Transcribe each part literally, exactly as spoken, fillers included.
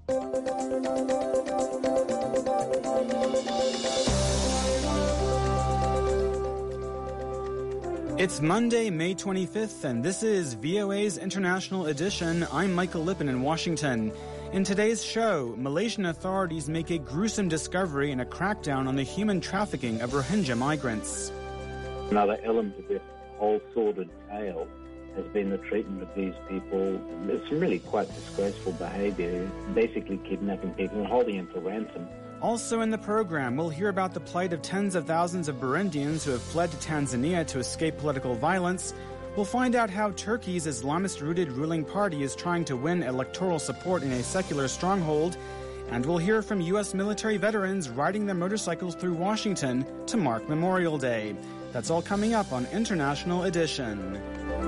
It's Monday, May twenty-fifth, and this is V O A's International Edition. I'm Michael Lippin in Washington. In today's show, Malaysian authorities make a gruesome discovery in a crackdown on the human trafficking of Rohingya migrants. Another element of this whole sordid tale has been the treatment of these people. It's really quite disgraceful behaviour, basically kidnapping people and holding them for ransom. Also in the program, we'll hear about the plight of tens of thousands of Burundians who have fled to Tanzania to escape political violence. We'll find out how Turkey's Islamist-rooted ruling party is trying to win electoral support in a secular stronghold. And we'll hear from U S military veterans riding their motorcycles through Washington to mark Memorial Day. That's all coming up on International Edition.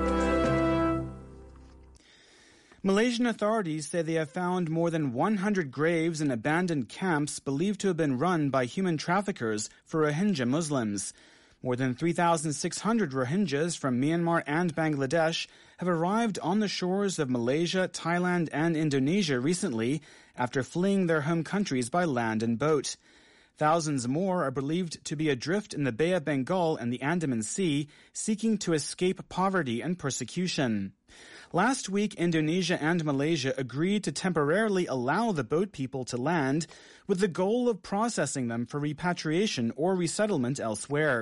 Malaysian authorities say they have found more than one hundred graves in abandoned camps believed to have been run by human traffickers for Rohingya Muslims. More than three thousand six hundred Rohingyas from Myanmar and Bangladesh have arrived on the shores of Malaysia, Thailand, and Indonesia recently after fleeing their home countries by land and boat. Thousands more are believed to be adrift in the Bay of Bengal and the Andaman Sea, seeking to escape poverty and persecution. Last week, Indonesia and Malaysia agreed to temporarily allow the boat people to land with the goal of processing them for repatriation or resettlement elsewhere.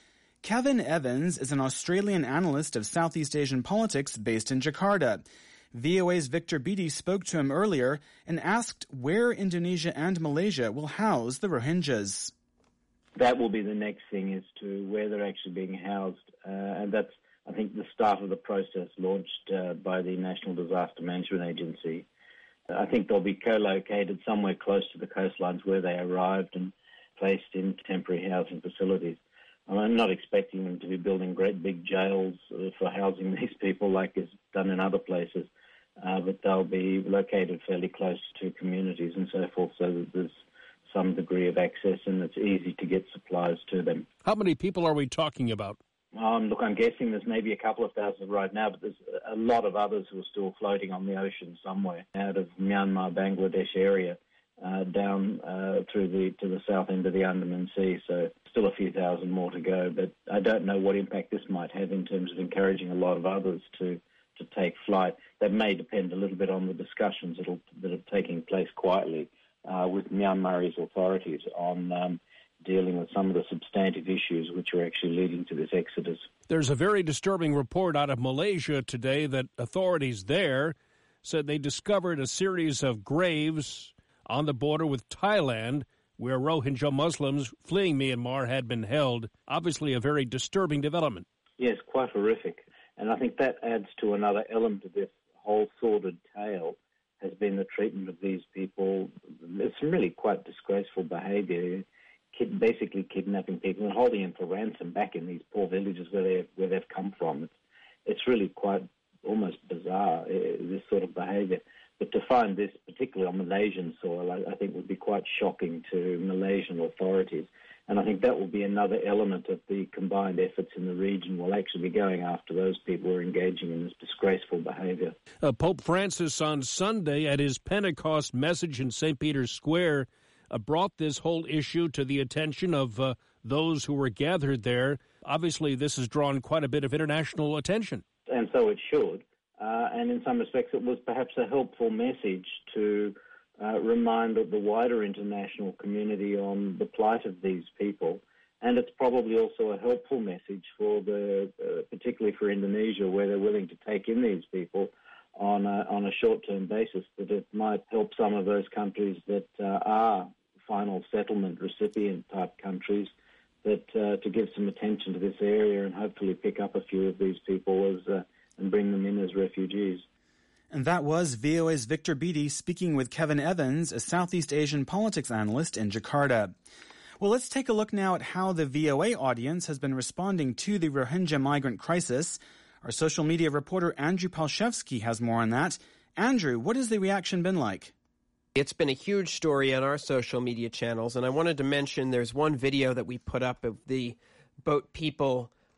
Kevin Evans is an Australian analyst of Southeast Asian politics based in Jakarta. V O A's Victor Beattie spoke to him earlier and asked where Indonesia and Malaysia will house the Rohingyas. That will be the next thing, as to where they're actually being housed, uh, and that's, I think, the start of the process launched uh, by the National Disaster Management Agency. Uh, I think they'll be co-located somewhere close to the coastlines where they arrived and placed in temporary housing facilities. I'm not expecting them to be building great big jails uh, for housing these people like is done in other places, uh, but they'll be located fairly close to communities and so forth, so that there's some degree of access and it's easy to get supplies to them. How many people are we talking about? Um, look, I'm guessing there's maybe a couple of thousand right now, but there's a lot of others who are still floating on the ocean somewhere out of Myanmar, Bangladesh area, uh, down uh, through the to the south end of the Andaman Sea. So still a few thousand more to go, but I don't know what impact this might have in terms of encouraging a lot of others to, to take flight. That may depend a little bit on the discussions that'll, that are taking place quietly uh, with Myanmarese authorities on um, dealing with some of the substantive issues which are actually leading to this exodus. There's a very disturbing report out of Malaysia today that authorities there said they discovered a series of graves on the border with Thailand where Rohingya Muslims fleeing Myanmar had been held. Obviously a very disturbing development. Yes, quite horrific. And I think that adds to another element of this whole sordid tale, has been the treatment of these people. It's really quite disgraceful behaviour. Kid, basically kidnapping people and holding them for ransom back in these poor villages where they where they've come from. It's it's really quite almost bizarre, uh, this sort of behaviour. But to find this, particularly on Malaysian soil, I, I think would be quite shocking to Malaysian authorities. And I think that will be another element of the combined efforts in the region. Will actually be going after those people who are engaging in this disgraceful behaviour. Uh, Pope Francis on Sunday at his Pentecost message in Saint Peter's Square Uh, brought this whole issue to the attention of uh, those who were gathered there. Obviously, this has drawn quite a bit of international attention. And so it should. Uh, and in some respects, it was perhaps a helpful message to uh, remind the wider international community on the plight of these people. And it's probably also a helpful message for the, uh, particularly for Indonesia, where they're willing to take in these people on a, on a short-term basis, that it might help some of those countries that uh, are final settlement recipient-type countries, that uh, to give some attention to this area and hopefully pick up a few of these people as uh, and bring them in as refugees. And that was V O A's Victor Beattie speaking with Kevin Evans, a Southeast Asian politics analyst in Jakarta. Well, let's take a look now at how the V O A audience has been responding to the Rohingya migrant crisis. Our social media reporter Andrew Palshevsky has more on that. Andrew, what has the reaction been like? It's been a huge story on our social media channels, and I wanted to mention there's one video that we put up of the boat people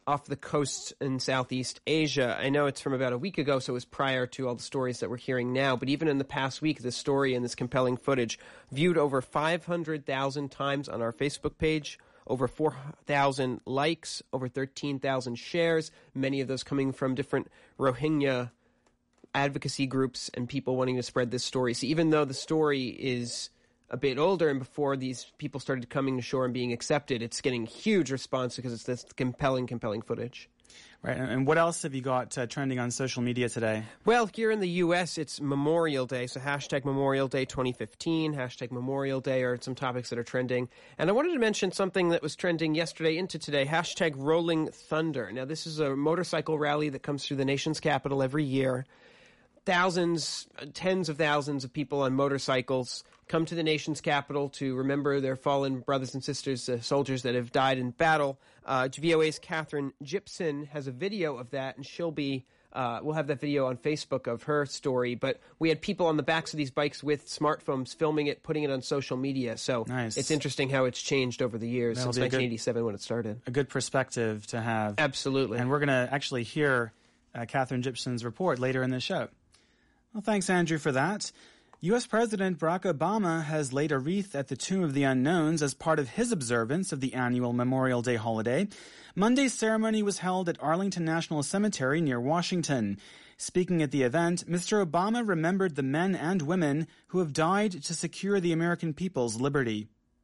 off the coast in Southeast Asia. I know it's from about a week ago, so it was prior to all the stories that we're hearing now. But even in the past week, this story and this compelling footage viewed over five hundred thousand times on our Facebook page, over four thousand likes, over thirteen thousand shares, many of those coming from different Rohingya advocacy groups and people wanting to spread this story. So even though the story is a bit older and before these people started coming to shore and being accepted, it's getting huge response because it's this compelling, compelling footage. Right. And what else have you got uh, trending on social media today? Well, here in the U S, it's Memorial Day. So hashtag Memorial Day twenty fifteen, hashtag Memorial Day are some topics that are trending. And I wanted to mention something that was trending yesterday into today, hashtag Rolling Thunder. Now, this is a motorcycle rally that comes through the nation's capital every year. Thousands, tens of thousands of people on motorcycles come to the nation's capital to remember their fallen brothers and sisters, uh, soldiers that have died in battle. Uh, V O A's Catherine Gibson has a video of that, and she'll be, uh, we'll have that video on Facebook of her story. But we had people on the backs of these bikes with smartphones filming it, putting it on social media. So nice. It's interesting how it's changed over the years That'll since nineteen eighty-seven when it started. A good perspective to have. Absolutely. And we're going to actually hear uh, Catherine Gibson's report later in the show. Well, thanks, Andrew, for that. U S. President Barack Obama has laid a wreath at the Tomb of the Unknowns as part of his observance of the annual Memorial Day holiday. Monday's ceremony was held at Arlington National Cemetery near Washington. Speaking at the event, Mister Obama remembered the men and women who have died to secure the American people's liberty.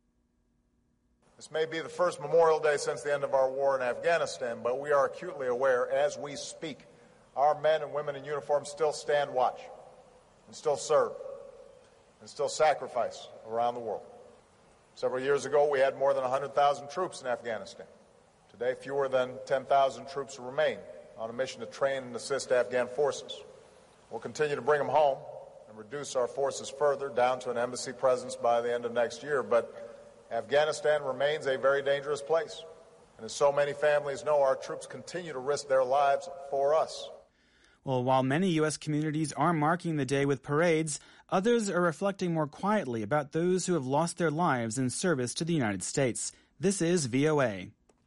This may be the first Memorial Day since the end of our war in Afghanistan, but we are acutely aware as we speak, our men and women in uniform still stand watch and still serve and still sacrifice around the world. Several years ago, we had more than one hundred thousand troops in Afghanistan. Today, fewer than ten thousand troops remain on a mission to train and assist Afghan forces. We'll continue to bring them home and reduce our forces further down to an embassy presence by the end of next year, but Afghanistan remains a very dangerous place. And as so many families know, our troops continue to risk their lives for us. Well, while many U S communities are marking the day with parades, others are reflecting more quietly about those who have lost their lives in service to the United States. This is V O A.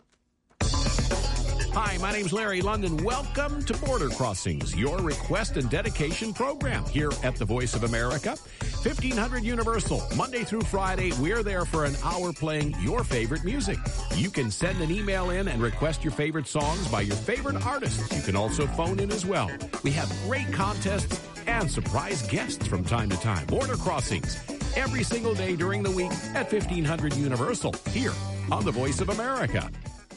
Hi, my name's Larry London. Welcome to Border Crossings, your request and dedication program here at the Voice of America. fifteen hundred Universal, Monday through Friday, we're there for an hour playing your favorite music. You can send an email in and request your favorite songs by your favorite artists. You can also phone in as well. We have great contests and surprise guests from time to time. Border Crossings, every single day during the week at fifteen hundred Universal, here on the Voice of America.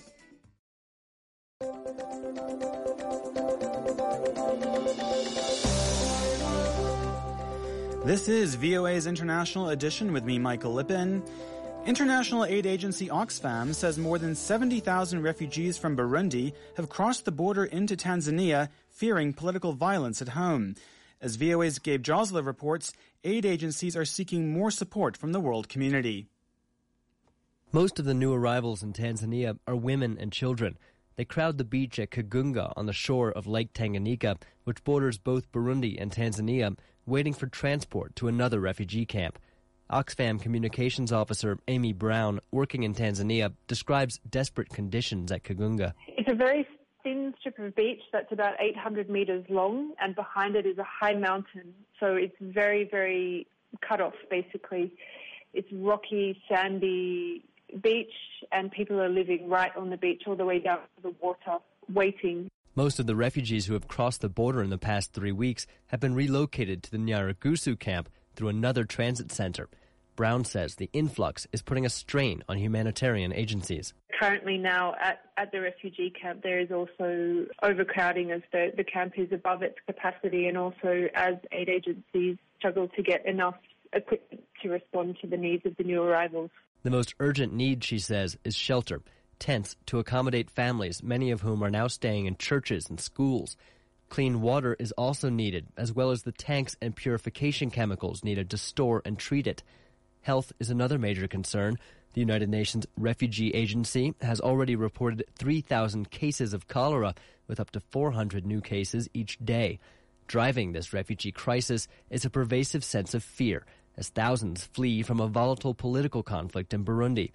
This is V O A's International Edition with me, Michael Lippin. International aid agency Oxfam says more than seventy thousand refugees from Burundi have crossed the border into Tanzania, fearing political violence at home. As V O A's Gabe Josler reports, aid agencies are seeking more support from the world community. Most of the new arrivals in Tanzania are women and children. They crowd the beach at Kagunga on the shore of Lake Tanganyika, which borders both Burundi and Tanzania, waiting for transport to another refugee camp. Oxfam communications officer Amy Brown, working in Tanzania, describes desperate conditions at Kagunga. It's a very thin strip of beach that's about eight hundred metres long, and behind it is a high mountain. So it's very, very cut off, basically. It's rocky, sandy beach, and people are living right on the beach all the way down to the water, waiting. Most of the refugees who have crossed the border in the past three weeks have been relocated to the Nyarugusu camp through another transit center. Brown says the influx is putting a strain on humanitarian agencies. Currently now at, at the refugee camp, there is also overcrowding as the, the camp is above its capacity, and also as aid agencies struggle to get enough equipment to respond to the needs of the new arrivals. The most urgent need, she says, is shelter. Tents to accommodate families, many of whom are now staying in churches and schools. Clean water is also needed, as well as the tanks and purification chemicals needed to store and treat it. Health is another major concern. The United Nations Refugee Agency has already reported three thousand cases of cholera, with up to four hundred new cases each day. Driving this refugee crisis is a pervasive sense of fear, as thousands flee from a volatile political conflict in Burundi.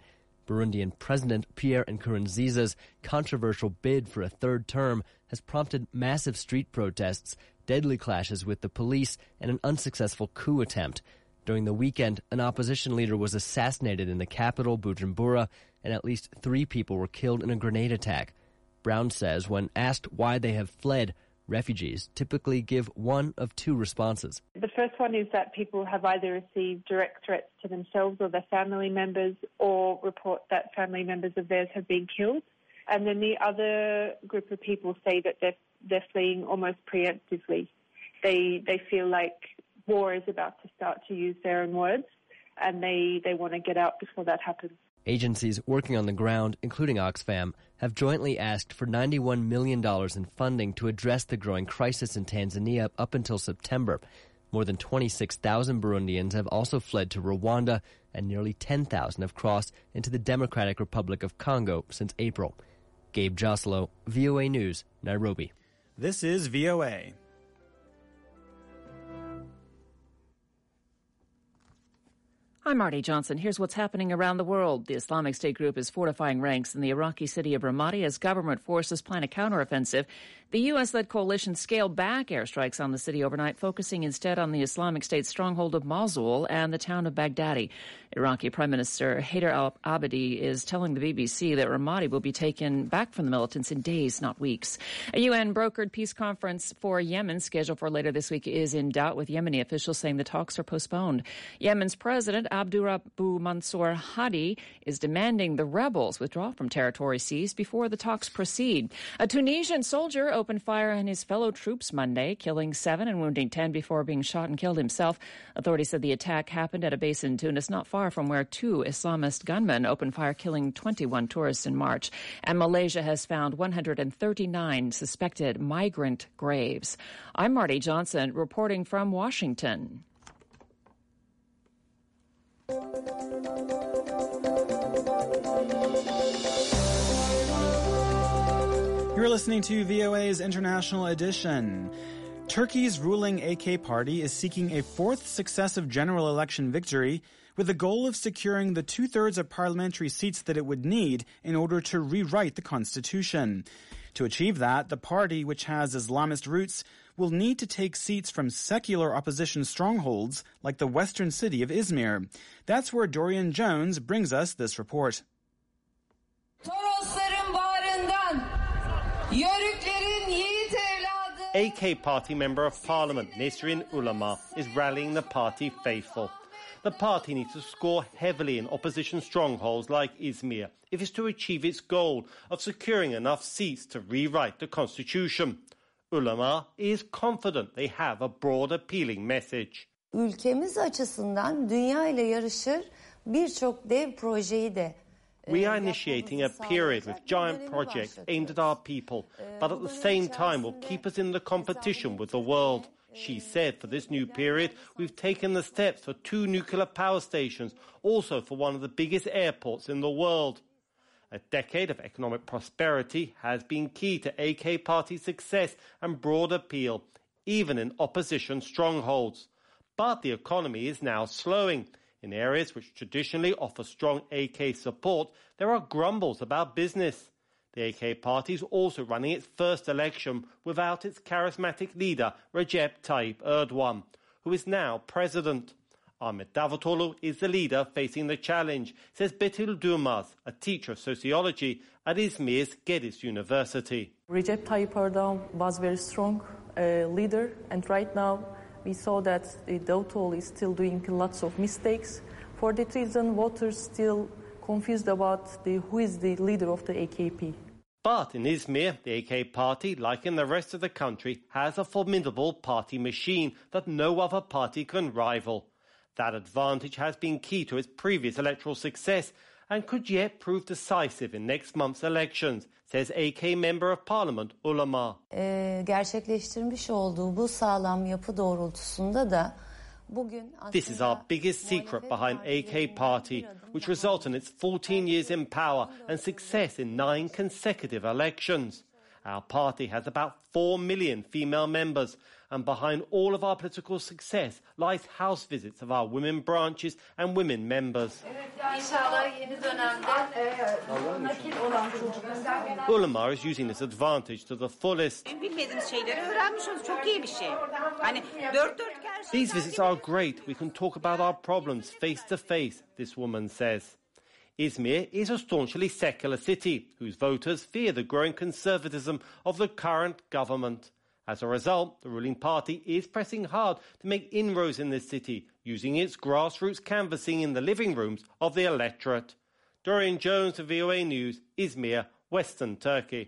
Burundian President Pierre Nkurunziza's controversial bid for a third term has prompted massive street protests, deadly clashes with the police, and an unsuccessful coup attempt. During the weekend, an opposition leader was assassinated in the capital, Bujumbura, and at least three people were killed in a grenade attack. Brown says when asked why they have fled, refugees typically give one of two responses. The first one is that people have either received direct threats to themselves or their family members, or report that family members of theirs have been killed. And then the other group of people say that they're, they're fleeing almost preemptively. They, they feel like war is about to start, to use their own words, and they, they want to get out before that happens. Agencies working on the ground, including Oxfam, have jointly asked for ninety-one million dollars in funding to address the growing crisis in Tanzania up until September. More than twenty-six thousand Burundians have also fled to Rwanda, and nearly ten thousand have crossed into the Democratic Republic of Congo since April. Gabe Joslow, V O A News, Nairobi. This is V O A. I'm Marty Johnson. Here's what's happening around the world. The Islamic State group is fortifying ranks in the Iraqi city of Ramadi as government forces plan a counteroffensive. The U S-led coalition scaled back airstrikes on the city overnight, focusing instead on the Islamic State stronghold of Mosul and the town of Baghdadi. Iraqi Prime Minister Haider al-Abadi is telling the B B C that Ramadi will be taken back from the militants in days, not weeks. A U N-brokered peace conference for Yemen scheduled for later this week is in doubt, with Yemeni officials saying the talks are postponed. Yemen's president Abdurabu Mansour Hadi is demanding the rebels withdraw from territory seized before the talks proceed. A Tunisian soldier opened fire on his fellow troops Monday, killing seven and wounding ten before being shot and killed himself. Authorities said the attack happened at a base in Tunis not far from where two Islamist gunmen opened fire, killing twenty-one tourists in March. And Malaysia has found one hundred thirty-nine suspected migrant graves. I'm Marty Johnson, reporting from Washington. You're listening to V O A's International Edition. Turkey's ruling A K party is seeking a fourth successive general election victory with the goal of securing the two-thirds of parliamentary seats that it would need in order to rewrite the constitution. To achieve that, the party, which has Islamist roots, will need to take seats from secular opposition strongholds like the western city of Izmir. That's where Dorian Jones brings us this report. A K party member of parliament Nesrin Ulama is rallying the party faithful. The party needs to score heavily in opposition strongholds like Izmir if it's to achieve its goal of securing enough seats to rewrite the constitution. Ulama is confident they have a broad appealing message. Ülkemiz açısından dünya ile yarışır birçok dev projeyi de We are initiating a period with giant projects aimed at our people, but at the same time will keep us in the competition with the world. She said for this new period, we've taken the steps for two nuclear power stations, also for one of the biggest airports in the world. A decade of economic prosperity has been key to A K party success and broad appeal, even in opposition strongholds. But the economy is now slowing. In areas which traditionally offer strong A K support, there are grumbles about business. The A K party is also running its first election without its charismatic leader, Recep Tayyip Erdogan, who is now president. Ahmet Davutoğlu is the leader facing the challenge, says Betül Durmaz, a teacher of sociology at Izmir's Gediz University. Recep Tayyip Erdogan was very strong uh, leader, and right now we saw that uh, Davutoğlu is still doing lots of mistakes. For that reason, voters still confused about the, who is the leader of the A K P. But in Izmir, the A K party, like in the rest of the country, has a formidable party machine that no other party can rival. That advantage has been key to its previous electoral success and could yet prove decisive in next month's elections, says A K Member of Parliament Ulama. Ee, gerçekleştirmiş olduğu bu sağlam yapı doğrultusunda da This is our biggest secret behind A K party, which resulted in its fourteen years in power and success in nine consecutive elections. Our party has about four million female members, And behind all of our political success lies house visits of our women branches and women members. Ulema is using this advantage to the fullest. These visits are great. We can talk about our problems face to face, this woman says. Izmir is a staunchly secular city whose voters fear the growing conservatism of the current government. As a result, the ruling party is pressing hard to make inroads in this city, using its grassroots canvassing in the living rooms of the electorate. Dorian Jones of V O A News, Izmir, Western Turkey.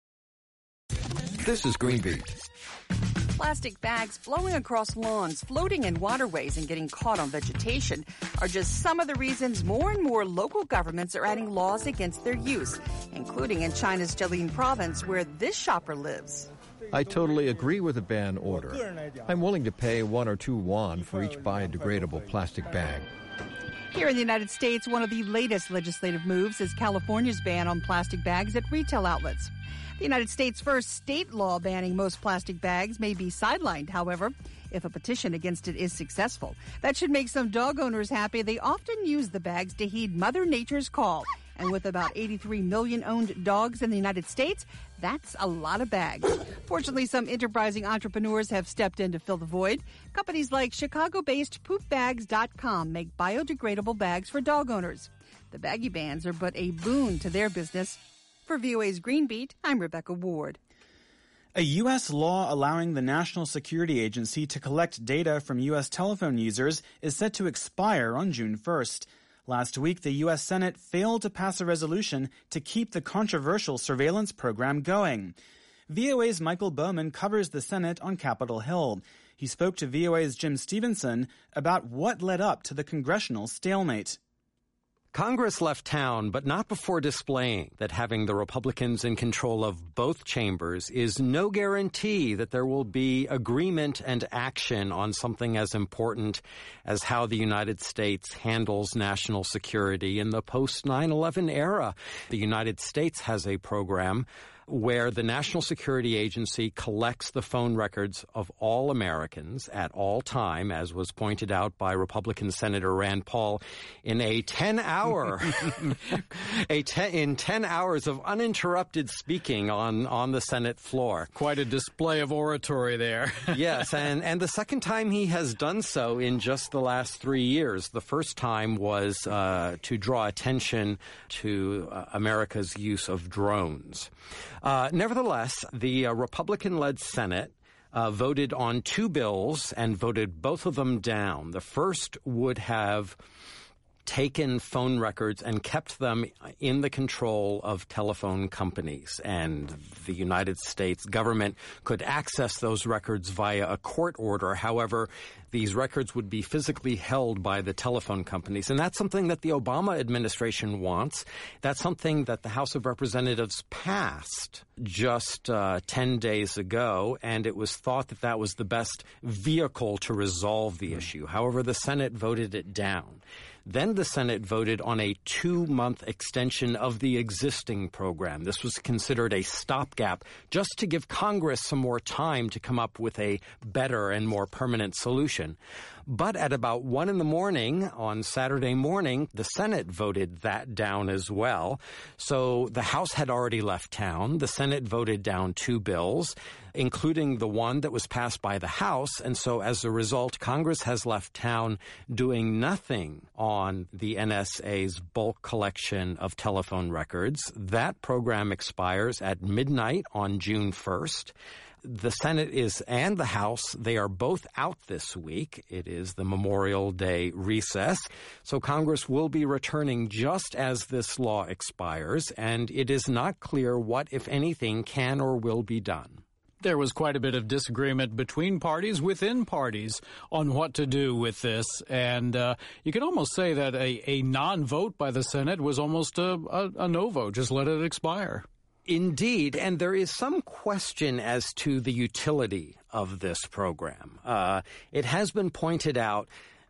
This is Greenbeat. Plastic bags flowing across lawns, floating in waterways, and getting caught on vegetation are just some of the reasons more and more local governments are adding laws against their use, including in China's Jilin province, where this shopper lives. I totally agree with the ban order. I'm willing to pay one or two yuan for each biodegradable plastic bag. Here in the United States, one of the latest legislative moves is California's ban on plastic bags at retail outlets. The United States' first state law banning most plastic bags may be sidelined, however, if a petition against it is successful. That should make some dog owners happy. They often use the bags to heed Mother Nature's call. And with about eighty-three million owned dogs in the United States, that's a lot of bags. Fortunately, some enterprising entrepreneurs have stepped in to fill the void. Companies like Chicago-based poop bags dot com make biodegradable bags for dog owners. The baggy bans are but a boon to their business. For V O A's Green Beat, I'm Rebecca Ward. A U S law allowing the National Security Agency to collect data from U S telephone users is set to expire on June first. Last week, the U S Senate failed to pass a resolution to keep the controversial surveillance program going. V O A's Michael Bowman covers the Senate on Capitol Hill. He spoke to V O A's Jim Stevenson about what led up to the congressional stalemate. Congress left town, but not before displaying that having the Republicans in control of both chambers is no guarantee that there will be agreement and action on something as important as how the United States handles national security in the post nine eleven era. The United States has a program where the National Security Agency collects the phone records of all Americans at all time, as was pointed out by Republican Senator Rand Paul, in a ten-hour, a ten, in ten hours of uninterrupted speaking on, on the Senate floor. Quite a display of oratory there. Yes, and, and the second time he has done so in just the last three years. The first time was uh, to draw attention to uh, America's use of drones. Uh, nevertheless, the uh, Republican-led Senate uh, voted on two bills and voted both of them down. The first would have taken phone records and kept them in the control of telephone companies, and the United States government could access those records via a court order. However, these records would be physically held by the telephone companies, and that's something that the Obama administration wants. That's something that the House of Representatives passed just uh, ten days ago, and it was thought that that was the best vehicle to resolve the issue. However, the Senate voted it down. Then the Senate voted on a two-month extension of the existing program. This was considered a stopgap just to give Congress some more time to come up with a better and more permanent solution. But at about one in the morning on Saturday morning, the Senate voted that down as well. So the House had already left town. The Senate voted down two bills, including the one that was passed by the House. And so as a result, Congress has left town doing nothing on the N S A's bulk collection of telephone records. That program expires at midnight on June first. The Senate is and the House, they are both out this week. It is the Memorial Day recess. So Congress will be returning just as this law expires, and it is not clear what, if anything, can or will be done. There was quite a bit of disagreement between parties, within parties, on what to do with this. And uh, you could almost say that a, a non-vote by the Senate was almost a, a, a no vote. Just let it expire. Indeed, and there is some question as to the utility of this program. Uh, it has been pointed out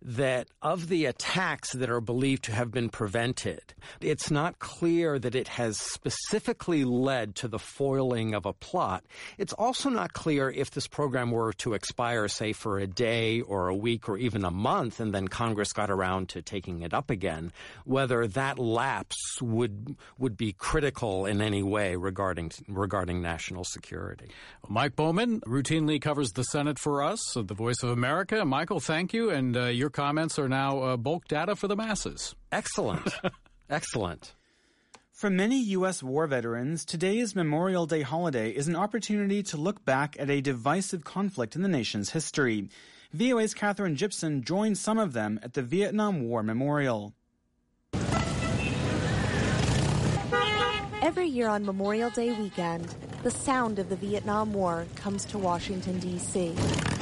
that of the attacks that are believed to have been prevented, it's not clear that it has specifically led to the foiling of a plot. It's also not clear if this program were to expire, say, for a day or a week or even a month, and then Congress got around to taking it up again, whether that lapse would would be critical in any way regarding regarding national security. Mike Bowman routinely covers the Senate for us at the Voice of America. Michael, thank you, and uh, your comments are now uh, bulk data for the masses. Excellent. Excellent. For many U S war veterans, today's Memorial Day holiday is an opportunity to look back at a divisive conflict in the nation's history. V O A's Katherine Gibson joined some of them at the Vietnam War Memorial. Every year on Memorial Day weekend, the sound of the Vietnam War comes to Washington, D C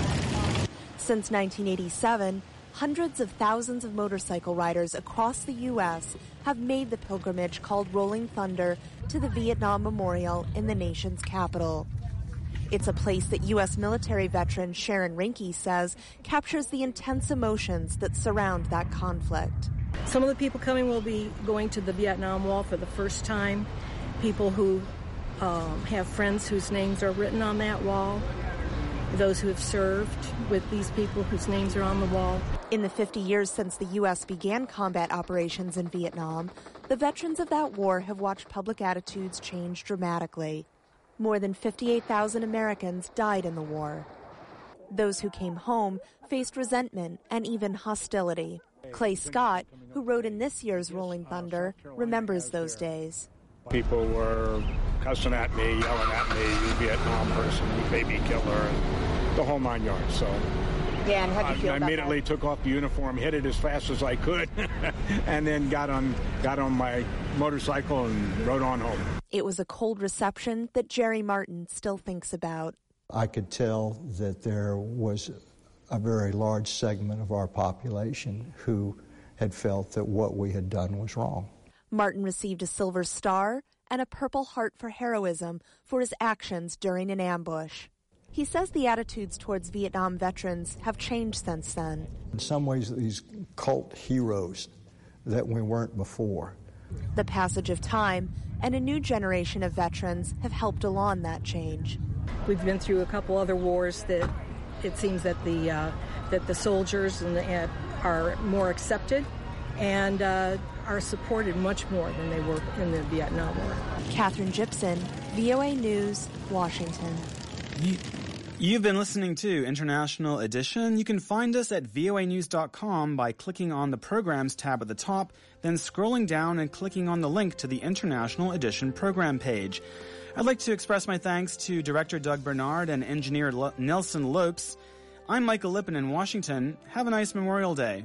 Since nineteen eighty-seven, hundreds of thousands of motorcycle riders across the U S have made the pilgrimage called Rolling Thunder to the Vietnam Memorial in the nation's capital. It's a place that U S military veteran Sharon Rinke says captures the intense emotions that surround that conflict. Some of the people coming will be going to the Vietnam Wall for the first time, people who um, have friends whose names are written on that wall, those who have served with these people whose names are on the wall. In the fifty years since the U S began combat operations in Vietnam, the veterans of that war have watched public attitudes change dramatically. More than fifty-eight thousand Americans died in the war. Those who came home faced resentment and even hostility. Clay Scott, who rode in this year's Rolling Thunder, remembers those days. People were cussing at me, yelling at me, you Vietnam person, you baby killer, and the whole nine yards. So yeah, and how do you feel I about immediately that? took off the uniform, hit it as fast as I could, and then got on got on my motorcycle and rode on home. It was a cold reception that Jerry Martin still thinks about. I could tell that there was a very large segment of our population who had felt that what we had done was wrong. Martin received a Silver Star and a Purple Heart for heroism for his actions during an ambush. He says the attitudes towards Vietnam veterans have changed since then. In some ways, these cult heroes that we weren't before. The passage of time and a new generation of veterans have helped along that change. We've been through a couple other wars that it seems that the uh, that the soldiers and the, uh, are more accepted and uh, are supported much more than they were in the Vietnam War. Katherine Gibson, V O A News, Washington. You, you've been listening to International Edition. You can find us at V O A news dot com by clicking on the Programs tab at the top, then scrolling down and clicking on the link to the International Edition program page. I'd like to express my thanks to Director Doug Bernard and Engineer L- Nelson Lopes. I'm Michael Lippin in Washington. Have a nice Memorial Day.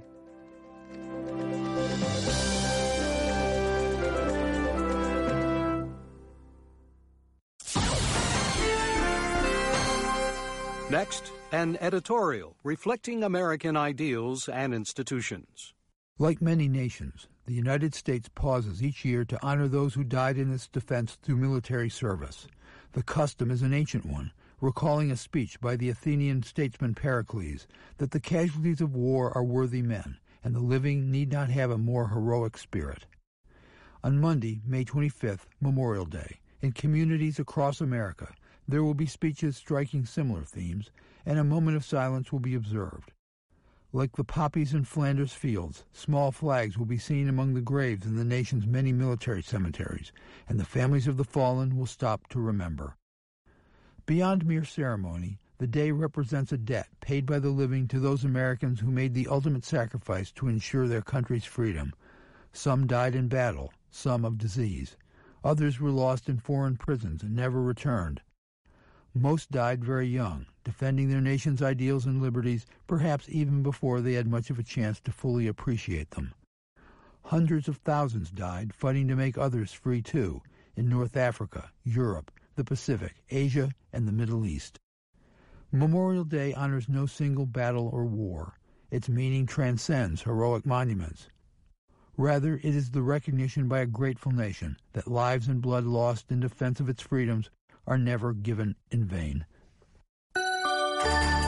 Next, an editorial reflecting American ideals and institutions. Like many nations, the United States pauses each year to honor those who died in its defense through military service. The custom is an ancient one, recalling a speech by the Athenian statesman Pericles that the casualties of war are worthy men, and the living need not have a more heroic spirit. On Monday, May twenty-fifth, Memorial Day, in communities across America, there will be speeches striking similar themes, and a moment of silence will be observed. Like the poppies in Flanders fields, small flags will be seen among the graves in the nation's many military cemeteries, and the families of the fallen will stop to remember. Beyond mere ceremony, the day represents a debt paid by the living to those Americans who made the ultimate sacrifice to ensure their country's freedom. Some died in battle, some of disease. Others were lost in foreign prisons and never returned. Most died very young, defending their nation's ideals and liberties, perhaps even before they had much of a chance to fully appreciate them. Hundreds of thousands died fighting to make others free too, in North Africa, Europe, the Pacific, Asia, and the Middle East. Memorial Day honors no single battle or war. Its meaning transcends heroic monuments. Rather, it is the recognition by a grateful nation that lives and blood lost in defense of its freedoms are never given in vain.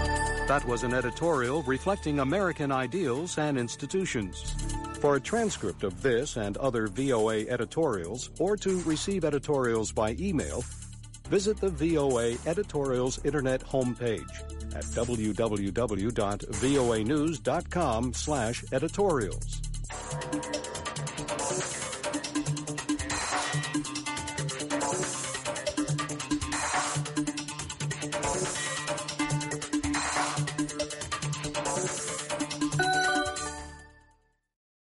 That was an editorial reflecting American ideals and institutions. For a transcript of this and other V O A editorials, or to receive editorials by email, visit the V O A Editorials Internet homepage at w w w dot voa news dot com slash editorials.